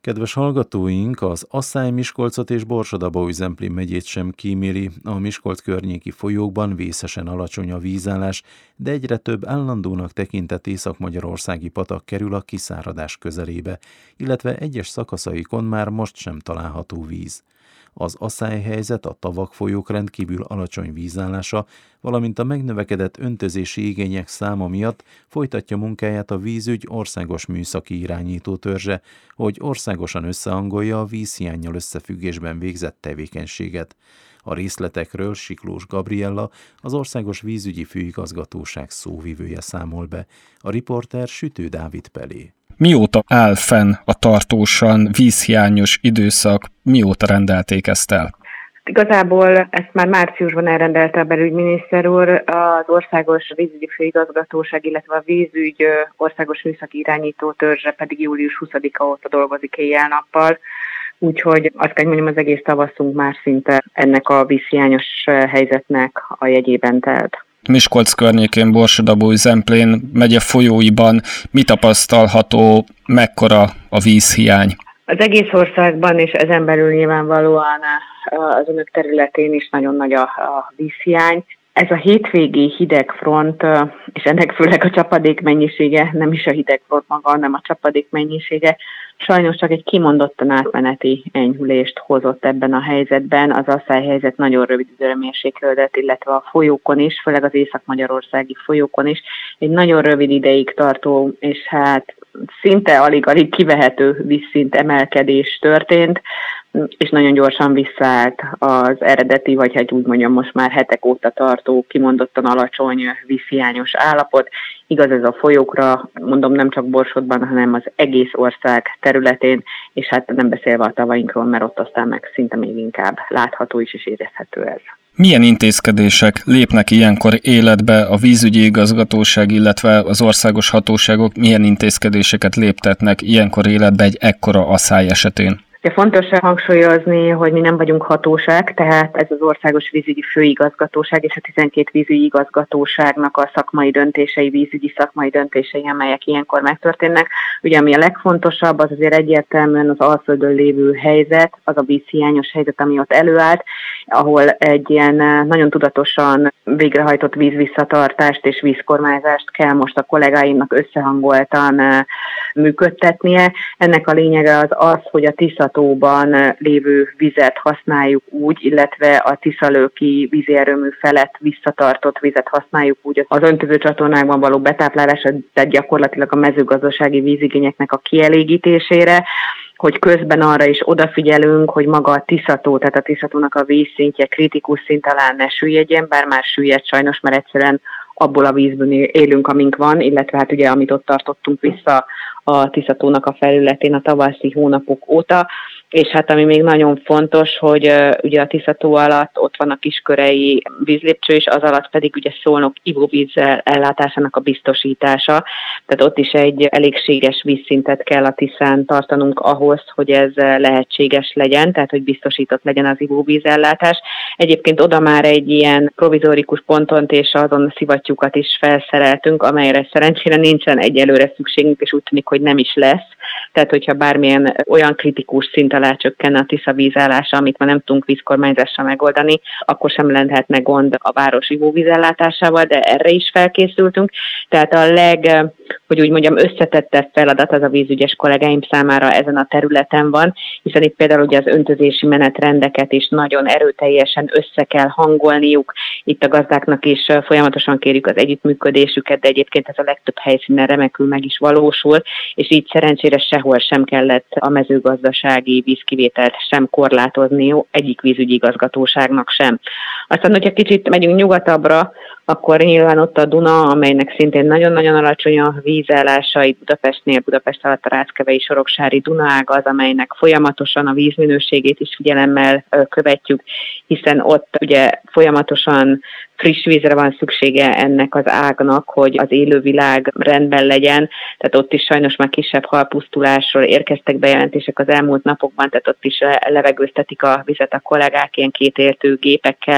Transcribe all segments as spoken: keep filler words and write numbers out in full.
Kedves hallgatóink, az Asszály, Miskolcot és Borsod-Abaúj-Zemplén megyét sem kíméli. A Miskolc környéki folyókban vészesen alacsony a vízállás, de egyre több állandónak tekintett észak-magyarországi patak kerül a kiszáradás közelébe, illetve egyes szakaszaikon már most sem található víz. Az Asszály helyzet, a tavak, folyók rendkívül alacsony vízállása, valamint a megnövekedett öntözési igények száma miatt folytatja munkáját a vízügy országos műszaki irányító törzse, hogy országosan összehangolja a vízhiánnyal összefüggésben végzett tevékenységet. A részletekről Siklós Gabriella, az Országos Vízügyi Főigazgatóság szóvivője számol be, a riporter Sütő Dávid Pelé. Mióta áll fenn a tartósan vízhiányos időszak, mióta rendelték ezt el? Igazából ezt már márciusban elrendelte a belügyminiszter úr, az Országos Vízügyi Főigazgatóság, illetve a vízügy országos műszaki irányító törzse pedig július huszadika óta dolgozik éjjel-nappal. Úgyhogy azt kell mondjam, az egész tavaszunk már szinte ennek a vízhiányos helyzetnek a jegyében telt. Miskolc környékén, Borsod-Abaúj-Zemplén megye folyóiban mi tapasztalható, mekkora a vízhiány? Az egész országban, és ezen belül nyilvánvalóan az önök területén is nagyon nagy a, a vízhiány. Ez a hétvégi hideg front, és ennek főleg a csapadék mennyisége, nem is a hideg front maga, hanem a csapadék mennyisége, sajnos csak egy kimondottan átmeneti enyhülést hozott ebben a helyzetben. Az Asszály helyzet nagyon rövid időre mérséklődött, illetve a folyókon is, főleg az észak-magyarországi folyókon is egy nagyon rövid ideig tartó, és hát szinte alig-alig kivehető vízszint emelkedés történt, és nagyon gyorsan visszaállt az eredeti, vagy hát úgy mondjam most már hetek óta tartó, kimondottan alacsony vízhiányos állapot. Igaz ez a folyókra, mondom nem csak Borsodban, hanem az egész ország területén, és hát nem beszélve a tavainkról, mert ott aztán meg szinte még inkább látható is és érezhető ez. Milyen intézkedések lépnek ilyenkor életbe a vízügyi igazgatóság, illetve az országos hatóságok milyen intézkedéseket léptetnek ilyenkor életbe egy ekkora Asszály esetén? Fontos hangsúlyozni, hogy mi nem vagyunk hatóság, tehát ez az Országos Vízügyi Főigazgatóság és a tizenkét vízügyi igazgatóságnak a szakmai döntései, vízügyi szakmai döntései, amelyek ilyenkor megtörténnek. Ugye ami a legfontosabb, az azért egyértelműen az Alföldön lévő helyzet, az a vízhiányos helyzet, ami ott előállt, ahol egy ilyen nagyon tudatosan végrehajtott vízvisszatartást és vízkormányzást kell most a kollégáimnak összehangoltan működtetnie. Ennek a lényege az az, hogy a Tiszatóban lévő vizet használjuk úgy, illetve a tiszalőki vízierőmű felett visszatartott vizet használjuk úgy az öntöző csatornákban való betáplálásra, tehát gyakorlatilag a mezőgazdasági vízigényeknek a kielégítésére, hogy közben arra is odafigyelünk, hogy maga a Tiszató, tehát a Tiszatónak a vízszintje kritikus szint alá ne süllyedjen, bár már süllyed sajnos, mert egyszerűen abból a vízből élünk, amink van, illetve hát ugye amit ott tartottunk vissza a Tiszatónak a felületén a tavaszi hónapok óta, és hát ami még nagyon fontos, hogy uh, ugye a Tiszató alatt ott van a kiskörei vízlépcső, és az alatt pedig ugye Szolnok ivóvízzel ellátásának a biztosítása, tehát ott is egy elégséges vízszintet kell a Tiszán tartanunk ahhoz, hogy ez lehetséges legyen, tehát hogy biztosított legyen az ivóvízellátás. Egyébként oda már egy ilyen provizórikus ponton és azon szivattyúkat is felszereltünk, amelyre szerencsére nincsen egyelőre szükségünk, és úgy tűnik, hogy nem is lesz. Tehát, hogyha bármilyen olyan kritikus szint alá csökkenne a Tisza vízállása, amit ma nem tudunk vízkormányzással megoldani, akkor sem lehetne gond a város ivóvízellátásával, de erre is felkészültünk. Tehát a leg, hogy úgy mondjam, összetettebb feladat az a vízügyes kollégáim számára ezen a területen van, hiszen itt például ugye az öntözési menetrendeket is nagyon erőteljesen össze kell hangolniuk. Itt a gazdáknak is folyamatosan kérjük az együttműködésüket, de egyébként ez a legtöbb helyszínen remekül meg is valósul, és így szerencsére sehol sem kellett a mezőgazdasági vízkivételt sem korlátozni, egyik vízügyi igazgatóságnak sem. Aztán, hogyha kicsit megyünk nyugatabbra, akkor nyilván ott a Duna, amelynek szintén nagyon-nagyon alacsony a vízállása, itt Budapestnél, Budapest alatt a Ráckevei Soroksári Dunaág az, amelynek folyamatosan a vízminőségét is figyelemmel követjük, hiszen ott ugye folyamatosan friss vízre van szüksége ennek az ágnak, hogy az élővilág rendben legyen, tehát ott is sajnos már kisebb halpusztulásról érkeztek bejelentések az elmúlt napokban, tehát ott is levegőztetik a vizet a kollégák ilyen kétértő gépekkel,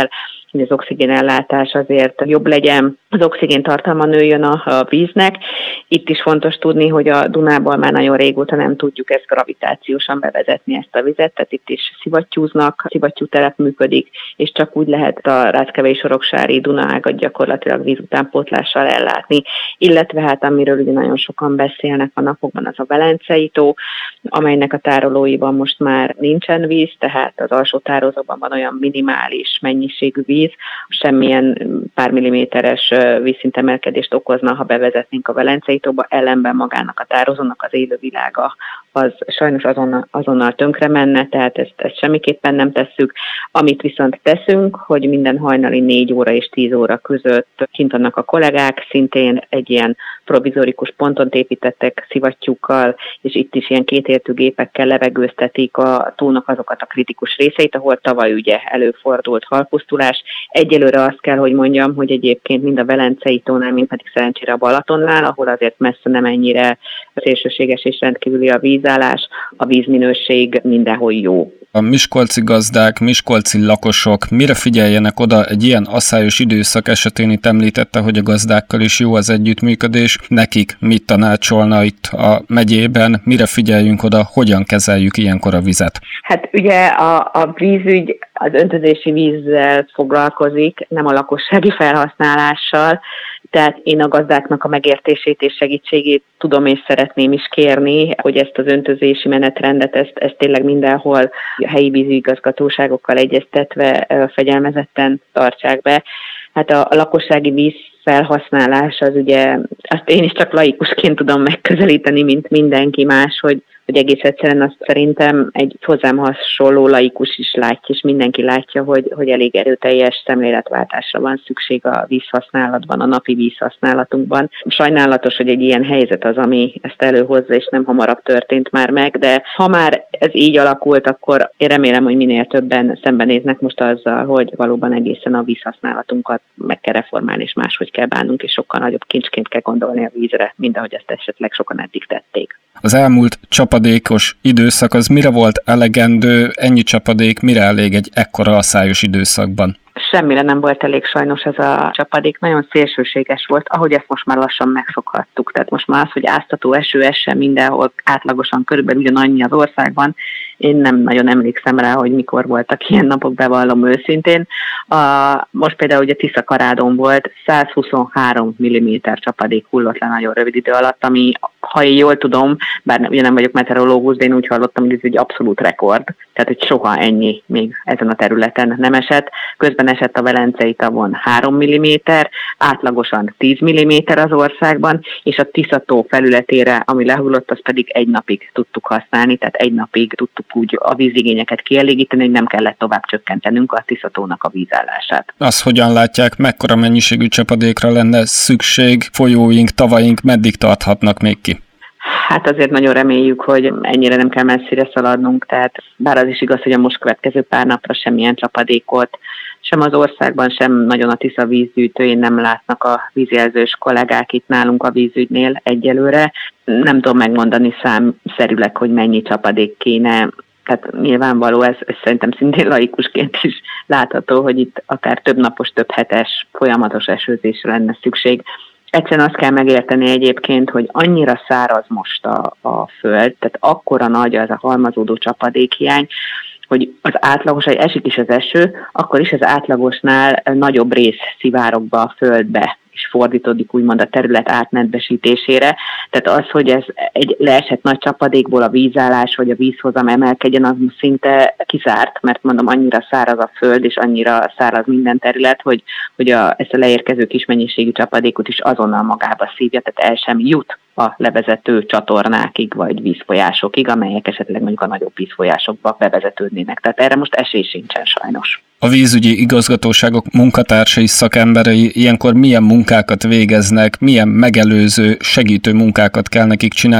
hogy az oxigénellátás azért jobb legyen, az oxigén tartalma nőjön a, a víznek. Itt is fontos tudni, hogy a Dunából már nagyon régóta nem tudjuk ezt gravitációsan bevezetni ezt a vizet, tehát itt is szivattyúznak, szivattyútelep működik, és csak úgy lehet a Ráckevei-Soroksári Dunaágat gyakorlatilag vízutánpótlással ellátni, illetve hát amiről ugye nagyon sokan beszélnek a napokban, az a Velencei tó, amelynek a tárolóiban most már nincsen víz, tehát az alsó tározóban van olyan minimális mennyiségű víz, semmilyen pár milliméteres vízszintemelkedést okozna, ha bevezetnénk a Velencei tóba, ellenben magának a tározónak az élővilága az sajnos azonnal, azonnal tönkre menne, tehát ezt, ezt semmiképpen nem tesszük. Amit viszont teszünk, hogy minden hajnali négy óra és tíz óra között kint vannak a kollégák, szintén egy ilyen provizorikus ponton építettek szivattyúkkal, és itt is ilyen kétértű gépekkel levegőztetik a tónak azokat a kritikus részeit, ahol tavaly ugye előfordult halpusztulás. Egyelőre azt kell, hogy mondjam, hogy egyébként mind a Velencei tónál, mind pedig szerencsére a Balatonnál, ahol azért messze nem ennyire szélsőséges és rendkívüli a vízállás, a vízminőség mindenhol jó. A miskolci gazdák, miskolci lakosok mire figyeljenek oda egy ilyen asszályos időszak esetén? Itt említette, hogy a gazdákkal is jó az együttműködés. Nekik mit tanácsolna itt a megyében? Mire figyeljünk oda? Hogyan kezeljük ilyenkor a vizet? Hát ugye a, a vízügy az öntözési vízzel foglalkozik, nem a lakossági felhasználással. Tehát én a gazdáknak a megértését és segítségét tudom és szeretném is kérni, hogy ezt az öntözési menetrendet, ezt, ezt tényleg mindenhol helyi vízigazgatóságokkal egyeztetve fegyelmezetten tartsák be. Hát a, a lakossági víz felhasználás az ugye, azt én is csak laikusként tudom megközelíteni, mint mindenki más, hogy hogy egész egyszerűen azt szerintem egy hozzám hasonló laikus is látja, és mindenki látja, hogy, hogy elég erőteljes szemléletváltásra van szükség a vízhasználatban, a napi vízhasználatunkban. Sajnálatos, hogy egy ilyen helyzet az, ami ezt előhozza, és nem hamarabb történt már meg, de ha már ez így alakult, akkor én remélem, hogy minél többen szembenéznek most azzal, hogy valóban egészen a vízhasználatunkat meg kell reformálni, és máshogy kell bánnunk, és sokkal nagyobb kincsként kell gondolni a vízre, mint ahogy ezt esetleg sokan eddig tették. Az elmúlt csapadékos időszak az mire volt elegendő, ennyi csapadék mire elég egy ekkora asszályos időszakban? Semmire nem volt elég sajnos ez a csapadék, nagyon szélsőséges volt, ahogy ezt most már lassan megszokhattuk. Tehát most már az, hogy áztató eső essen mindenhol átlagosan körülbelül ugyanannyi az országban, én nem nagyon emlékszem rá, hogy mikor voltak ilyen napok, bevallom őszintén. A, most például ugye Tiszakarádon volt százhuszonhárom milliméter csapadék hullott le nagyon rövid idő alatt, ami, ha én jól tudom, bár ugye nem vagyok meteorológus, de én úgy hallottam, hogy ez egy abszolút rekord. Tehát, hogy soha ennyi még ezen a területen nem esett. Közben esett a Velencei tavon három milliméter, átlagosan tíz milliméter az országban, és a Tisza-tó felületére, ami lehullott, azt pedig egy napig tudtuk használni, tehát egy napig tudtuk úgy a vízigényeket kielégíteni, hogy nem kellett tovább csökkentenünk a Tisza-tónak a vízállását. Azt hogyan látják, mekkora mennyiségű csapadékra lenne szükség, folyóink, tavaink meddig tarthatnak még ki? Hát azért nagyon reméljük, hogy ennyire nem kell messzire szaladnunk, tehát bár az is igaz, hogy a most következő pár napra semmilyen csapadékot, sem az országban, sem nagyon a Tisza vízgyűjtőjén nem látnak a vízjelzős kollégák itt nálunk a vízügynél egyelőre. Nem tudom megmondani számszerűleg, hogy mennyi csapadék kéne. Tehát nyilvánvaló, ez, ez szerintem szintén laikusként is látható, hogy itt akár több napos, több hetes folyamatos esőzésre lenne szükség. Egyszerűen azt kell megérteni egyébként, hogy annyira száraz most a, a föld, tehát akkora nagy az a halmazódó csapadékhiány, hogy az átlagos, hogy esik is az eső, akkor is az átlagosnál nagyobb rész szivárog be a földbe, és fordítódik úgymond a terület átnedvesítésére. Tehát az, hogy ez egy leesett nagy csapadékból a vízállás vagy a vízhozam emelkedjen, az szinte kizárt, mert mondom, annyira száraz a föld, és annyira száraz minden terület, hogy, hogy a, ezt a leérkező kis mennyiségű csapadékot is azonnal magába szívja, tehát el sem jut a levezető csatornákig vagy vízfolyásokig, amelyek esetleg mondjuk a nagyobb vízfolyásokba bevezetődnének. Tehát erre most esély sincsen sajnos. A vízügyi igazgatóságok munkatársai, szakemberei ilyenkor milyen munkákat végeznek, milyen megelőző, segítő munkákat kell nekik csinálni?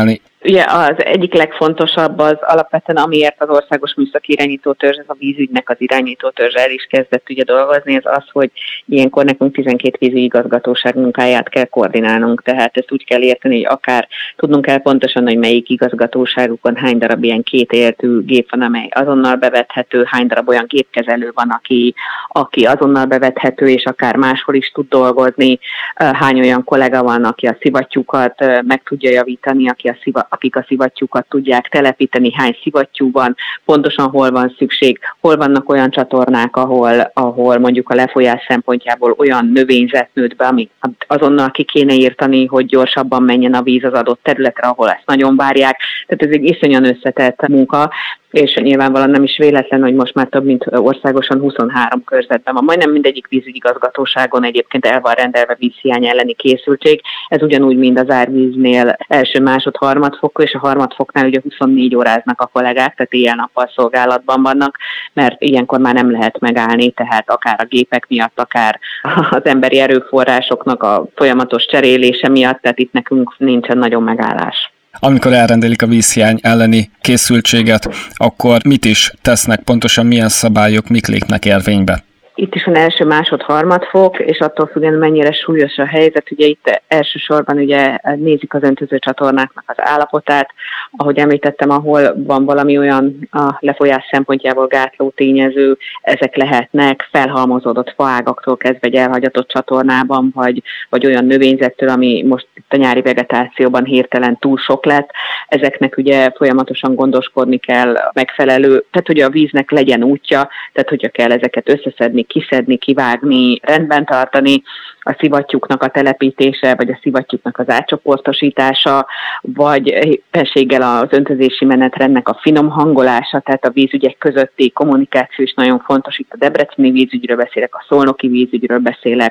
Ugye az egyik legfontosabb az alapvetően, amiért az Országos Műszaki Irányítótörzs, ez a vízügynek az irányítótörzs el is kezdett ugye dolgozni, ez az, hogy ilyenkor nekünk tizenkét vízügyi igazgatóság munkáját kell koordinálnunk, tehát ezt úgy kell érteni, hogy akár tudnunk kell pontosan, hogy melyik igazgatóságukon hány darab ilyen kétértű gép van, amely azonnal bevethető, hány darab olyan gépkezelő van, aki, aki azonnal bevethető, és akár máshol is tud dolgozni, hány olyan kollega van, aki a szivattyúkat meg tudja javítani, aki a sziva, akik a szivattyúkat tudják telepíteni, hány szivattyú van, pontosan hol van szükség, hol vannak olyan csatornák, ahol, ahol mondjuk a lefolyás szempontjából olyan növényzet nőtt be, amit azonnal ki kéne írtani, hogy gyorsabban menjen a víz az adott területre, ahol ezt nagyon várják. Tehát ez egy iszonyan összetett munka, és nyilvánvalóan nem is véletlen, hogy most már több mint országosan huszonhárom körzetben van. Majdnem mindegyik vízügyigazgatóságon egyébként el van rendelve vízhiány elleni készültség. Ez ugyanúgy, mint az árvíznél első, másod, harmadfok, és a harmadfoknál ugye huszonnégy óráznak a kollégák, tehát éjjel-nappal szolgálatban vannak, mert ilyenkor már nem lehet megállni, tehát akár a gépek miatt, akár az emberi erőforrásoknak a folyamatos cserélése miatt, tehát itt nekünk nincsen nagyon megállás. Amikor elrendelik a vízhiány elleni készültséget, akkor mit is tesznek, pontosan milyen szabályok, mik lépnek érvénybe? Itt is van első, másod, harmadfok, és attól függően mennyire súlyos a helyzet, ugye itt elsősorban ugye nézik az öntöző csatornáknak az állapotát, ahogy említettem, ahol van valami olyan a lefolyás szempontjából gátló tényező, ezek lehetnek felhalmozódott faágaktól kezdve egy elhagyatott csatornában, vagy, vagy olyan növényzettől, ami most itt a nyári vegetációban hirtelen túl sok lett, ezeknek ugye folyamatosan gondoskodni kell megfelelő, tehát hogy a víznek legyen útja, tehát hogyha kell ezeket összeszedni, kiszedni, kivágni, rendben tartani, a szivattyúknak a telepítése, vagy a szivattyúknak az átcsoportosítása, vagy éppenséggel az öntözési menetrendnek a finom hangolása, tehát a vízügyek közötti kommunikáció is nagyon fontos. Itt a debreceni vízügyről beszélek, a szolnoki vízügyről beszélek,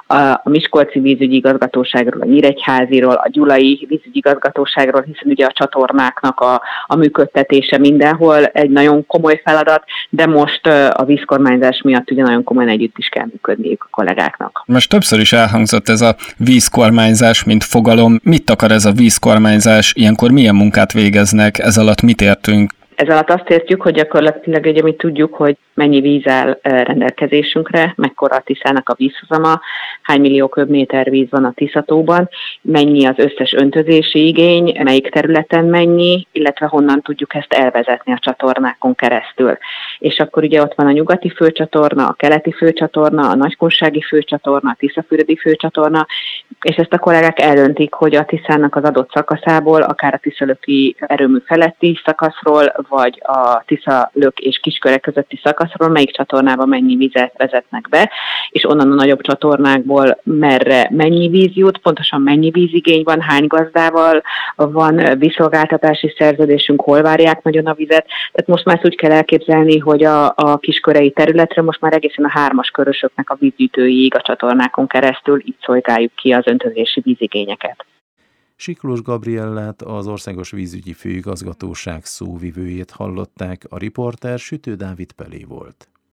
a miskolci vízügyi igazgatóságról, a nyíregyháziról, a gyulai vízügyi igazgatóságról, hiszen ugye a csatornáknak a, a működtetése mindenhol egy nagyon komoly feladat, de most a vízkormányzás miatt ugye nagyon komolyan együtt is kell működniük a kollégáknak. Most többször is elhangzott ez a vízkormányzás, mint fogalom. Mit akar ez a vízkormányzás? Ilyenkor milyen munkát végeznek? Ez alatt mit értünk? Ez alatt azt értjük, hogy gyakorlatilag ugye mi tudjuk, hogy mennyi víz áll rendelkezésünkre, mekkora a Tiszának a vízhozama, hány millió köbméter víz van a Tiszatóban, mennyi az összes öntözési igény, melyik területen mennyi, illetve honnan tudjuk ezt elvezetni a csatornákon keresztül. És akkor ugye ott van a nyugati főcsatorna, a keleti főcsatorna, a nagykunsági főcsatorna, a tiszafüredi főcsatorna, és ezt a kollégák eldöntik, hogy a Tiszának az adott szakaszából, akár a tiszalöki erőmű feletti szakaszról, vagy a Tiszalök és Kisköre közötti szakaszról, melyik csatornába mennyi vizet vezetnek be, és onnan a nagyobb csatornákból merre mennyi víz jut, pontosan mennyi vízigény van, hány gazdával van vízszolgáltatási szerződésünk, hol várják nagyon a vizet. Tehát most már úgy kell elképzelni, hogy a, a kiskörei területre most már egészen a hármas körösöknek a vízgyűjtőiig a csatornákon keresztül így szolgáljuk ki az öntözési vízigényeket. Siklós Gabriellát, az Országos Vízügyi Főigazgatóság szóvivőjét hallották, a riporter Sütő Dávid Pelé volt.